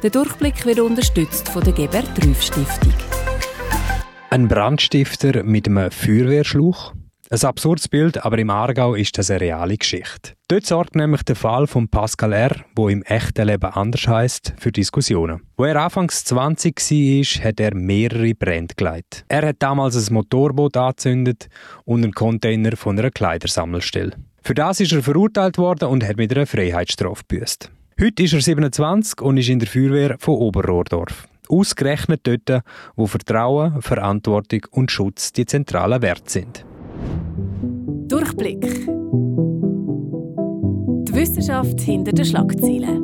Der Durchblick wird unterstützt von der Gebert Rüff Stiftung. Ein Brandstifter mit einem Feuerwehrschlauch? Ein absurdes Bild, aber im Aargau ist das eine reale Geschichte. Dort sorgt nämlich der Fall von Pascal R., der im echten Leben anders heisst, für Diskussionen. Als er anfangs 20 war, hat er mehrere Brände geleitet. Er hat damals ein Motorboot angezündet und einen Container von einer Kleidersammelstelle. Für das ist er verurteilt worden und hat mit einer Freiheitsstrafe gebüßt. Heute ist er 27 und ist in der Feuerwehr von Oberrohrdorf. Ausgerechnet dort, wo Vertrauen, Verantwortung und Schutz die zentralen Werte sind. Durchblick. Die Wissenschaft hinter den Schlagzeilen.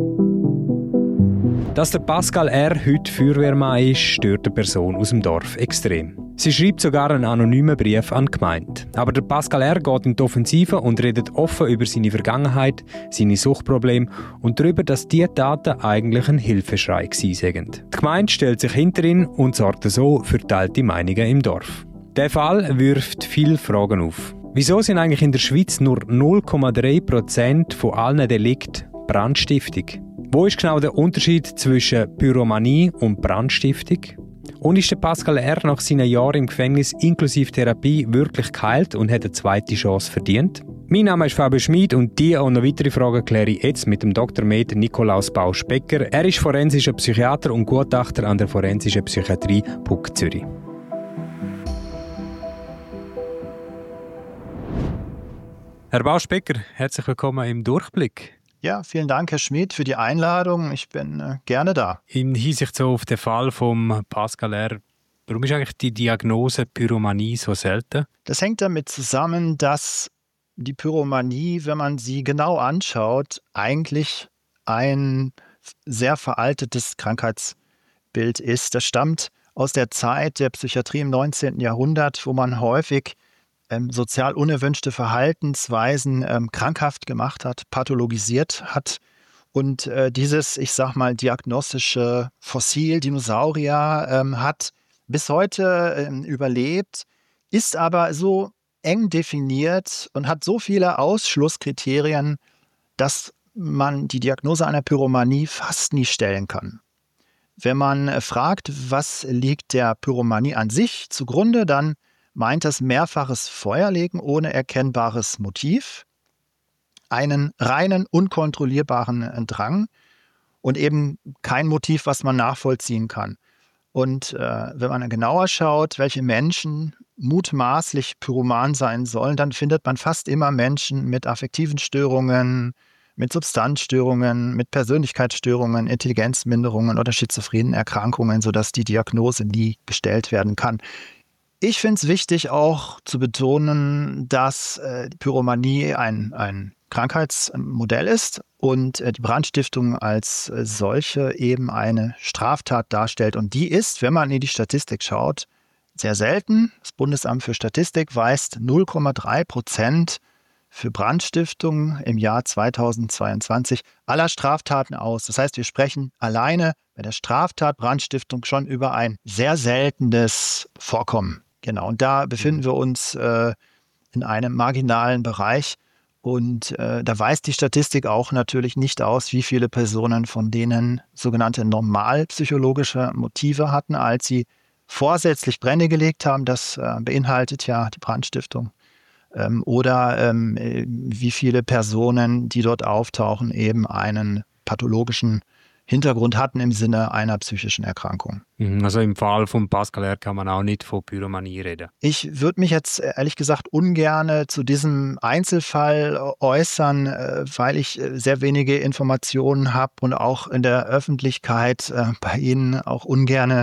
Dass der Pascal R. heute Feuerwehrmann ist, stört eine Person aus dem Dorf extrem. Sie schreibt sogar einen anonymen Brief an die Gemeinde. Aber der Pascal R. geht in die Offensive und redet offen über seine Vergangenheit, seine Suchtprobleme und darüber, dass diese Taten eigentlich ein Hilfeschrei waren. Die Gemeinde stellt sich hinter ihn und sorgt so für geteilte Meinungen im Dorf. Der Fall wirft viele Fragen auf. Wieso sind eigentlich in der Schweiz nur 0,3% von allen Delikten Brandstiftung? Wo ist genau der Unterschied zwischen Pyromanie und Brandstiftung? Und ist der Pascal R. nach seinen Jahren im Gefängnis inklusive Therapie wirklich geheilt und hat eine zweite Chance verdient? Mein Name ist Fabio Schmid und diese und noch weitere Fragen kläre ich jetzt mit dem Dr. Med. Nikolaus Bausch-Becker. Er ist forensischer Psychiater und Gutachter an der Forensischen Psychiatrie PUK Zürich. Herr Bausch-Becker, herzlich willkommen im Durchblick. Ja, vielen Dank, Herr Schmid, für die Einladung. Ich bin gerne da. In Hinsicht so auf den Fall von Pascal R., warum ist eigentlich die Diagnose Pyromanie so selten? Das hängt damit zusammen, dass die Pyromanie, wenn man sie genau anschaut, eigentlich ein sehr veraltetes Krankheitsbild ist. Das stammt aus der Zeit der Psychiatrie im 19. Jahrhundert, wo man häufig sozial unerwünschte Verhaltensweisen krankhaft gemacht hat, pathologisiert hat. Und dieses, ich sag mal, diagnostische Fossil, Dinosaurier, hat bis heute überlebt, ist aber so eng definiert und hat so viele Ausschlusskriterien, dass man die Diagnose einer Pyromanie fast nie stellen kann. Wenn man fragt, was liegt der Pyromanie an sich zugrunde, dann meint das mehrfaches Feuerlegen ohne erkennbares Motiv, einen reinen, unkontrollierbaren Drang und eben kein Motiv, was man nachvollziehen kann. Und wenn man genauer schaut, welche Menschen mutmaßlich pyroman sein sollen, dann findet man fast immer Menschen mit affektiven Störungen, mit Substanzstörungen, mit Persönlichkeitsstörungen, Intelligenzminderungen oder schizophrenen Erkrankungen, sodass die Diagnose nie gestellt werden kann. Ich finde es wichtig auch zu betonen, dass die Pyromanie ein Krankheitsmodell ist und die Brandstiftung als solche eben eine Straftat darstellt. Und die ist, wenn man in die Statistik schaut, sehr selten. Das Bundesamt für Statistik weist 0,3% für Brandstiftung im Jahr 2022 aller Straftaten aus. Das heißt, wir sprechen alleine bei der Straftat Brandstiftung schon über ein sehr seltenes Vorkommen. Genau, und da befinden wir uns in einem marginalen Bereich. Und da weist die Statistik auch natürlich nicht aus, wie viele Personen von denen sogenannte normalpsychologische Motive hatten, als sie vorsätzlich Brände gelegt haben. Das beinhaltet ja die Brandstiftung. Oder wie viele Personen, die dort auftauchen, eben einen pathologischen Hintergrund hatten im Sinne einer psychischen Erkrankung. Also im Fall von Pascal R. kann man auch nicht von Pyromanie reden. Ich würde mich jetzt ehrlich gesagt ungern zu diesem Einzelfall äußern, weil ich sehr wenige Informationen habe und auch in der Öffentlichkeit bei Ihnen auch ungern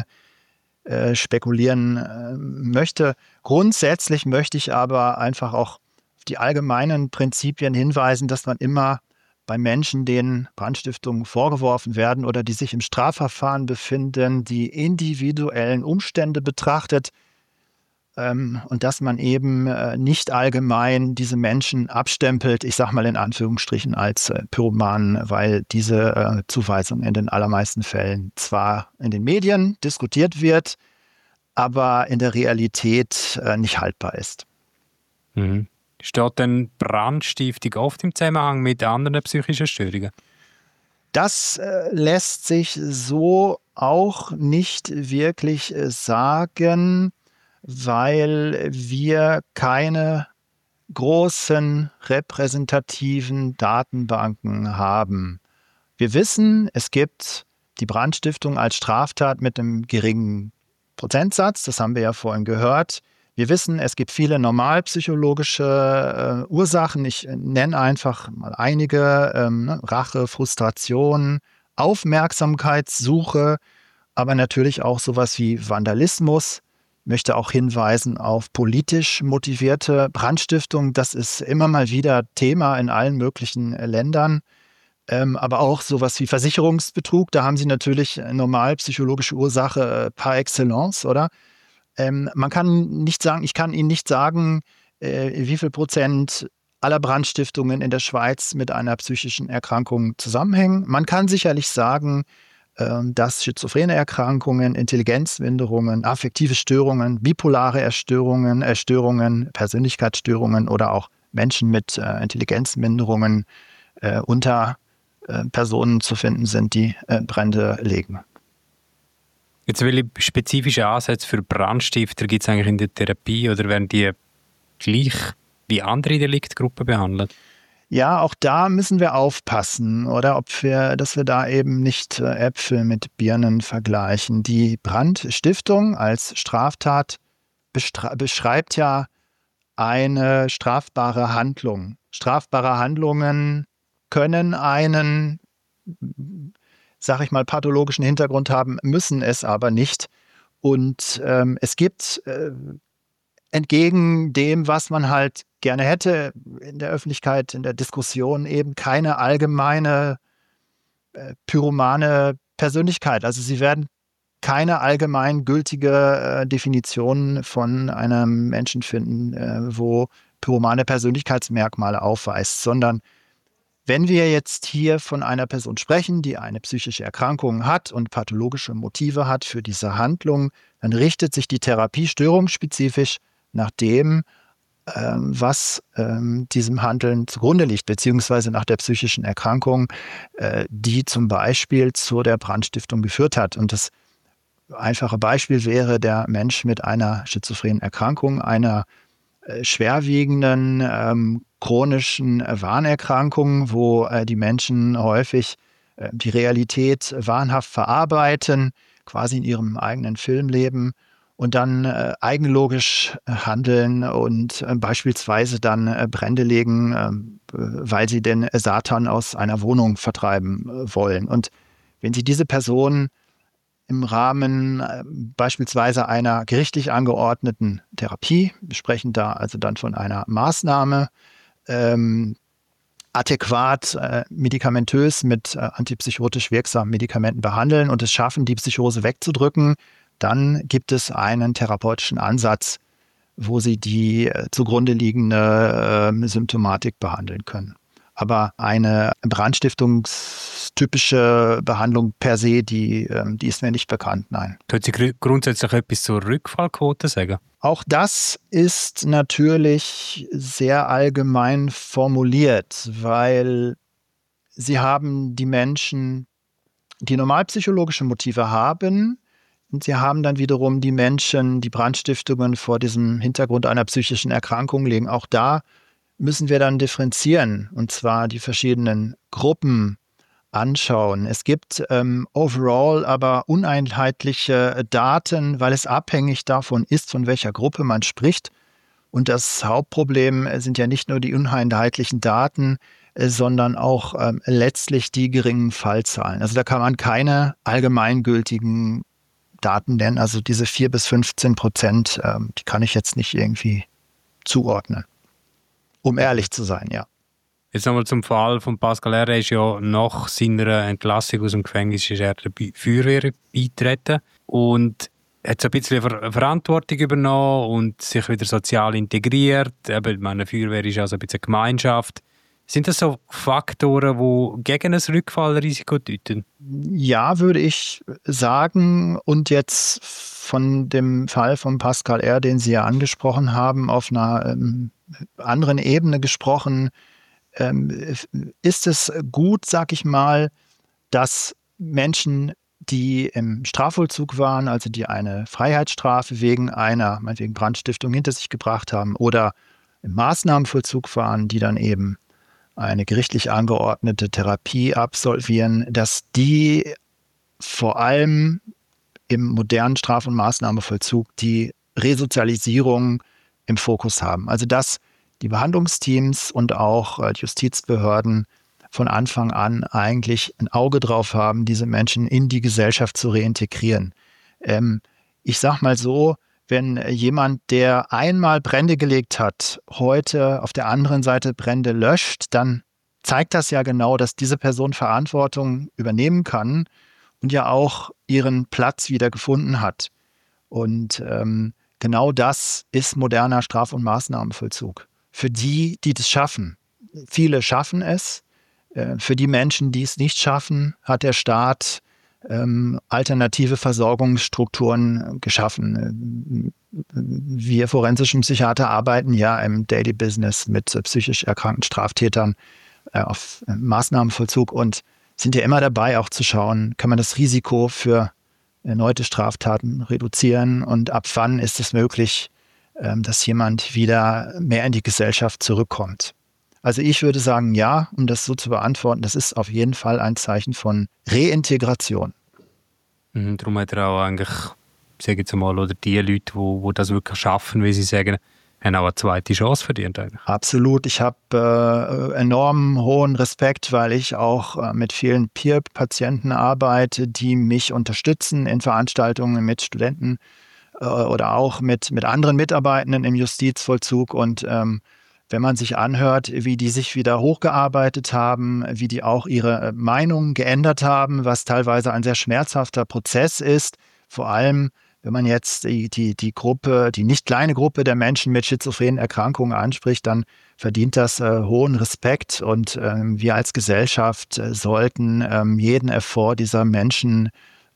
spekulieren möchte. Grundsätzlich möchte ich aber einfach auch auf die allgemeinen Prinzipien hinweisen, dass man immer bei Menschen, denen Brandstiftungen vorgeworfen werden oder die sich im Strafverfahren befinden, die individuellen Umstände betrachtet und dass man eben nicht allgemein diese Menschen abstempelt, ich sage mal in Anführungsstrichen als Pyromanen, weil diese Zuweisung in den allermeisten Fällen zwar in den Medien diskutiert wird, aber in der Realität nicht haltbar ist. Steht denn Brandstiftung oft im Zusammenhang mit anderen psychischen Störungen? Das lässt sich so auch nicht wirklich sagen, weil wir keine großen repräsentativen Datenbanken haben. Wir wissen, es gibt die Brandstiftung als Straftat mit einem geringen Prozentsatz, das haben wir ja vorhin gehört. Wir wissen, es gibt viele normalpsychologische Ursachen. Ich nenne einfach mal einige: Rache, Frustration, Aufmerksamkeitssuche, aber natürlich auch sowas wie Vandalismus. Ich möchte auch hinweisen auf politisch motivierte Brandstiftung. Das ist immer mal wieder Thema in allen möglichen Ländern. Aber auch sowas wie Versicherungsbetrug. Da haben Sie natürlich normalpsychologische Ursache par excellence, oder? Man kann nicht sagen, ich kann Ihnen nicht sagen, wie viel Prozent aller Brandstiftungen in der Schweiz mit einer psychischen Erkrankung zusammenhängen. Man kann sicherlich sagen, dass schizophrene Erkrankungen, Intelligenzminderungen, affektive Störungen, bipolare Störungen, Persönlichkeitsstörungen oder auch Menschen mit Intelligenzminderungen unter Personen zu finden sind, die Brände legen. Jetzt, welche spezifischen Ansätze für Brandstifter gibt es eigentlich in der Therapie, oder werden die gleich wie andere Deliktgruppen behandelt? Ja, auch da müssen wir aufpassen, oder dass wir da eben nicht Äpfel mit Birnen vergleichen. Die Brandstiftung als Straftat beschreibt ja eine strafbare Handlung. Strafbare Handlungen können einen, sag ich mal, pathologischen Hintergrund haben, müssen es aber nicht. Und es gibt entgegen dem, was man halt gerne hätte in der Öffentlichkeit, in der Diskussion, eben keine allgemeine pyromane Persönlichkeit. Also Sie werden keine allgemein gültige Definition von einem Menschen finden, wo pyromane Persönlichkeitsmerkmale aufweist, sondern wenn wir jetzt hier von einer Person sprechen, die eine psychische Erkrankung hat und pathologische Motive hat für diese Handlung, dann richtet sich die Therapie störungsspezifisch nach dem, was diesem Handeln zugrunde liegt, beziehungsweise nach der psychischen Erkrankung, die zum Beispiel zu der Brandstiftung geführt hat. Und das einfache Beispiel wäre der Mensch mit einer schizophrenen Erkrankung, einer schwerwiegenden chronischen Wahnerkrankung, wo die Menschen häufig die Realität wahnhaft verarbeiten, quasi in ihrem eigenen Film leben und dann eigenlogisch handeln und beispielsweise dann Brände legen, weil sie den Satan aus einer Wohnung vertreiben wollen. Und wenn Sie diese Person im Rahmen beispielsweise einer gerichtlich angeordneten Therapie, wir sprechen da also dann von einer Maßnahme, adäquat medikamentös mit antipsychotisch wirksamen Medikamenten behandeln und es schaffen, die Psychose wegzudrücken, dann gibt es einen therapeutischen Ansatz, wo Sie die zugrunde liegende Symptomatik behandeln können. Aber eine brandstiftungstypische Behandlung per se, die ist mir nicht bekannt, nein. Können Sie grundsätzlich etwas zur Rückfallquote sagen? Auch das ist natürlich sehr allgemein formuliert, weil Sie haben die Menschen, die normalpsychologische Motive haben, und Sie haben dann wiederum die Menschen, die Brandstiftungen vor diesem Hintergrund einer psychischen Erkrankung legen. Auch da müssen wir dann differenzieren, und zwar die verschiedenen Gruppen anschauen. Es gibt overall aber uneinheitliche Daten, weil es abhängig davon ist, von welcher Gruppe man spricht. Und das Hauptproblem sind ja nicht nur die uneinheitlichen Daten, sondern auch letztlich die geringen Fallzahlen. Also da kann man keine allgemeingültigen Daten nennen. Also diese 4 bis 15%, die kann ich jetzt nicht irgendwie zuordnen. Um ehrlich zu sein, ja. Jetzt nochmal zum Fall von Pascal R. Er ist ja nach seiner Entlassung aus dem Gefängnis ist er der Feuerwehr beigetreten und hat so ein bisschen Verantwortung übernommen und sich wieder sozial integriert. Eben, meine Feuerwehr ist also ein bisschen eine Gemeinschaft. Sind das so Faktoren, die gegen ein Rückfallrisiko deuten? Ja, würde ich sagen. Und jetzt von dem Fall von Pascal R., den Sie ja angesprochen haben, auf einer anderen Ebene gesprochen, ist es gut, sag ich mal, dass Menschen, die im Strafvollzug waren, also die eine Freiheitsstrafe wegen einer, meinetwegen Brandstiftung hinter sich gebracht haben oder im Maßnahmenvollzug waren, die dann eben eine gerichtlich angeordnete Therapie absolvieren, dass die vor allem im modernen Straf- und Maßnahmenvollzug die Resozialisierung im Fokus haben. Also dass die Behandlungsteams und auch die Justizbehörden von Anfang an eigentlich ein Auge drauf haben, diese Menschen in die Gesellschaft zu reintegrieren. Ich sag mal so, wenn jemand, der einmal Brände gelegt hat, heute auf der anderen Seite Brände löscht, dann zeigt das ja genau, dass diese Person Verantwortung übernehmen kann und ja auch ihren Platz wieder gefunden hat. Und genau das ist moderner Straf- und Maßnahmenvollzug. Für die, die das schaffen. Viele schaffen es. Für die Menschen, die es nicht schaffen, hat der Staat alternative Versorgungsstrukturen geschaffen. Wir forensischen Psychiater arbeiten ja im Daily Business mit psychisch erkrankten Straftätern auf Maßnahmenvollzug und sind ja immer dabei, auch zu schauen, kann man das Risiko für erneute Straftaten reduzieren und ab wann ist es möglich, dass jemand wieder mehr in die Gesellschaft zurückkommt. Also ich würde sagen, ja, um das so zu beantworten, das ist auf jeden Fall ein Zeichen von Reintegration. Darum hat er auch eigentlich, sagen wir mal, oder die Leute, die das wirklich schaffen, wie sie sagen, haben auch eine zweite Chance verdient eigentlich. Absolut. Ich habe enorm hohen Respekt, weil ich auch mit vielen Peer-Patienten arbeite, die mich unterstützen in Veranstaltungen mit Studenten oder auch mit anderen Mitarbeitenden im Justizvollzug. Und wenn man sich anhört, wie die sich wieder hochgearbeitet haben, wie die auch ihre Meinung geändert haben, was teilweise ein sehr schmerzhafter Prozess ist, vor allem wenn man jetzt die Gruppe, die nicht kleine Gruppe der Menschen mit schizophrenen Erkrankungen anspricht, dann verdient das hohen Respekt und wir als Gesellschaft sollten jeden Effort dieser Menschen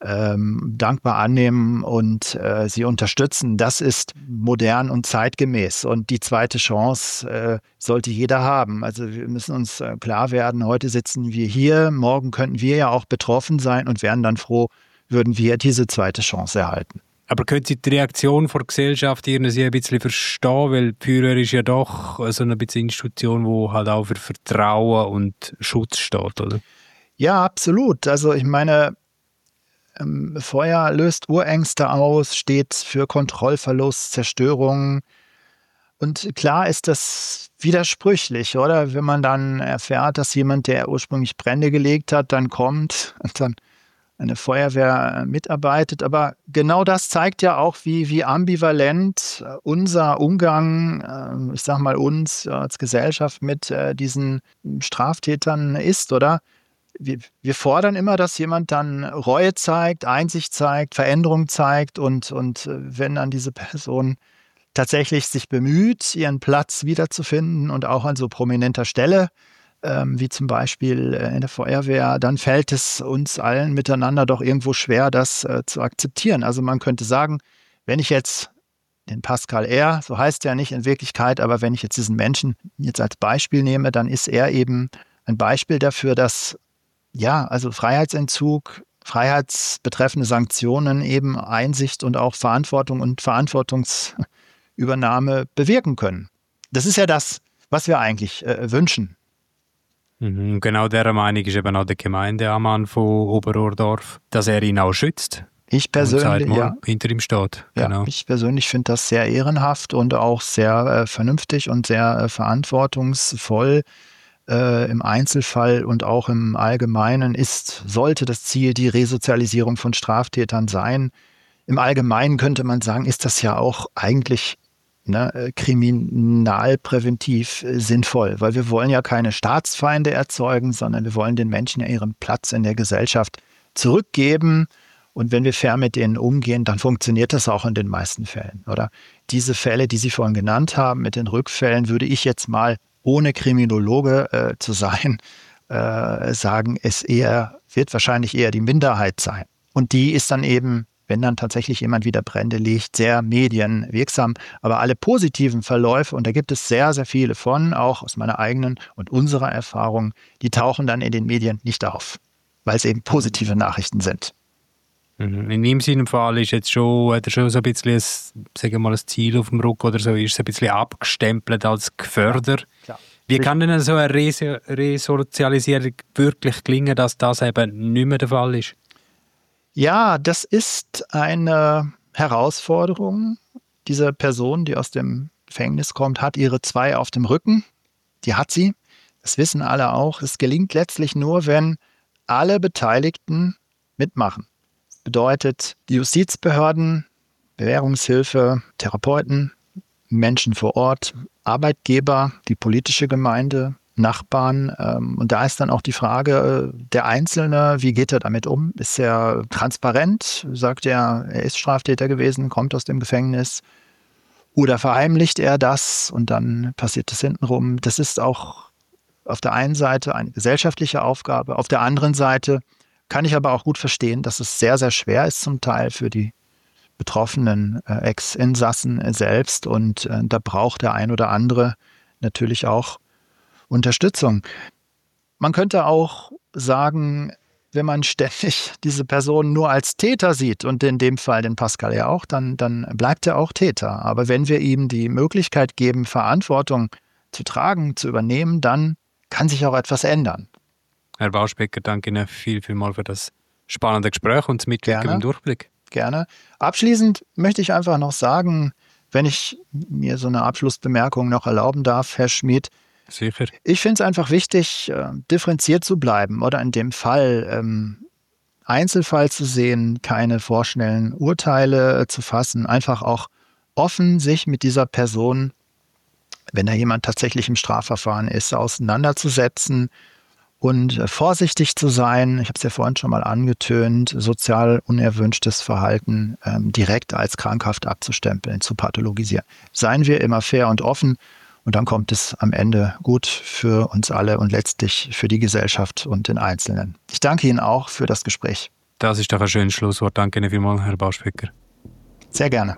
dankbar annehmen und sie unterstützen. Das ist modern und zeitgemäß und die zweite Chance sollte jeder haben. Also wir müssen uns klar werden, heute sitzen wir hier, morgen könnten wir ja auch betroffen sein und wären dann froh, würden wir diese zweite Chance erhalten. Aber können Sie die Reaktion der Gesellschaft irgendwie ein bisschen verstehen? Weil die Feuerwehr ist ja doch so eine Institution, die halt auch für Vertrauen und Schutz steht, oder? Ja, absolut. Also ich meine, Feuer löst Urängste aus, steht für Kontrollverlust, Zerstörung. Und klar ist das widersprüchlich, oder? Wenn man dann erfährt, dass jemand, der ursprünglich Brände gelegt hat, dann kommt und dann eine Feuerwehr mitarbeitet. Aber genau das zeigt ja auch, wie ambivalent unser Umgang, ich sag mal uns als Gesellschaft mit diesen Straftätern ist, oder? Wir fordern immer, dass jemand dann Reue zeigt, Einsicht zeigt, Veränderung zeigt und wenn dann diese Person tatsächlich sich bemüht, ihren Platz wiederzufinden und auch an so prominenter Stelle, wie zum Beispiel in der Feuerwehr, dann fällt es uns allen miteinander doch irgendwo schwer, das zu akzeptieren. Also man könnte sagen, wenn ich jetzt den Pascal R., so heißt er nicht in Wirklichkeit, aber wenn ich jetzt diesen Menschen jetzt als Beispiel nehme, dann ist er eben ein Beispiel dafür, dass ja, also Freiheitsentzug, freiheitsbetreffende Sanktionen eben Einsicht und auch Verantwortung und Verantwortungsübernahme bewirken können. Das ist ja das, was wir eigentlich wünschen. Genau dieser Meinung ist eben auch der Gemeindeammann von Oberordorf, dass er ihn auch schützt. Ich persönlich, ja. Hinter ihm steht. Genau. Ja, ich persönlich finde das sehr ehrenhaft und auch sehr vernünftig und sehr verantwortungsvoll. Im Einzelfall und auch im Allgemeinen sollte das Ziel die Resozialisierung von Straftätern sein. Im Allgemeinen könnte man sagen, ist das ja auch eigentlich kriminalpräventiv sinnvoll, weil wir wollen ja keine Staatsfeinde erzeugen, sondern wir wollen den Menschen ja ihren Platz in der Gesellschaft zurückgeben. Und wenn wir fair mit denen umgehen, dann funktioniert das auch in den meisten Fällen, oder? Diese Fälle, die Sie vorhin genannt haben, mit den Rückfällen, würde ich jetzt mal, ohne Kriminologe zu sein, sagen, wird wahrscheinlich eher die Minderheit sein. Und die ist dann eben, wenn dann tatsächlich jemand wieder Brände legt, sehr medienwirksam. Aber alle positiven Verläufe, und da gibt es sehr, sehr viele von, auch aus meiner eigenen und unserer Erfahrung, die tauchen dann in den Medien nicht auf. weil es eben positive Nachrichten sind. In seinem Fall ist jetzt hat er schon so ein bisschen ein Ziel auf dem Rücken oder so, ist es ein bisschen abgestempelt als Geförder. Ja, wie kann denn so eine Resozialisierung wirklich gelingen, dass das eben nicht mehr der Fall ist? Ja, das ist eine Herausforderung. Diese Person, die aus dem Gefängnis kommt, hat ihre 2 auf dem Rücken. Die hat sie. Das wissen alle auch. Es gelingt letztlich nur, wenn alle Beteiligten mitmachen. Das bedeutet, die Justizbehörden, Bewährungshilfe, Therapeuten, Menschen vor Ort, Arbeitgeber, die politische Gemeinde, Nachbarn. Und da ist dann auch die Frage, der Einzelne, wie geht er damit um? Ist er transparent? Sagt er ist Straftäter gewesen, kommt aus dem Gefängnis? Oder verheimlicht er das und dann passiert das hintenrum? Das ist auch auf der einen Seite eine gesellschaftliche Aufgabe. Auf der anderen Seite kann ich aber auch gut verstehen, dass es sehr, sehr schwer ist zum Teil für die betroffenen Ex-Insassen selbst. Und da braucht der ein oder andere natürlich auch Unterstützung. Man könnte auch sagen, wenn man ständig diese Person nur als Täter sieht, und in dem Fall den Pascal ja auch, dann bleibt er auch Täter. Aber wenn wir ihm die Möglichkeit geben, Verantwortung zu tragen, zu übernehmen, dann kann sich auch etwas ändern. Herr Bauschbecker, danke Ihnen vielmals für das spannende Gespräch und das Mitwirken im Durchblick. Gerne. Abschließend möchte ich einfach noch sagen, wenn ich mir so eine Abschlussbemerkung noch erlauben darf, Herr Schmid. Sicher. Ich finde es einfach wichtig, differenziert zu bleiben oder in dem Fall Einzelfall zu sehen, keine vorschnellen Urteile zu fassen, einfach auch offen sich mit dieser Person, wenn da jemand tatsächlich im Strafverfahren ist, auseinanderzusetzen und vorsichtig zu sein. Ich habe es ja vorhin schon mal angetönt, sozial unerwünschtes Verhalten direkt als krankhaft abzustempeln, zu pathologisieren. Seien wir immer fair und offen. Und dann kommt es am Ende gut für uns alle und letztlich für die Gesellschaft und den Einzelnen. Ich danke Ihnen auch für das Gespräch. Das ist doch ein schönes Schlusswort. Danke Ihnen vielmals, Herr Bauschbecker. Sehr gerne.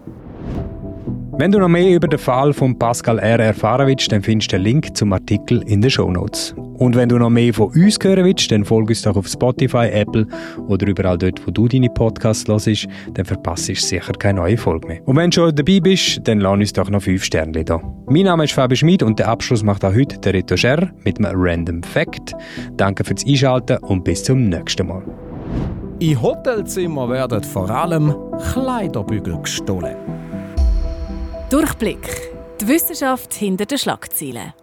Wenn du noch mehr über den Fall von Pascal R. erfahren willst, dann findest du den Link zum Artikel in den Shownotes. Und wenn du noch mehr von uns hören willst, dann folge uns doch auf Spotify, Apple oder überall dort, wo du deine Podcasts hörst, dann verpasst du sicher keine neue Folge mehr. Und wenn du schon dabei bist, dann lass uns doch noch 5 Sterne da. Mein Name ist Fabi Schmid und den Abschluss macht auch heute der Reto Scher mit einem Random Fact. Danke fürs Einschalten und bis zum nächsten Mal. In Hotelzimmern werden vor allem Kleiderbügel gestohlen. Durchblick. Die Wissenschaft hinter den Schlagzeilen.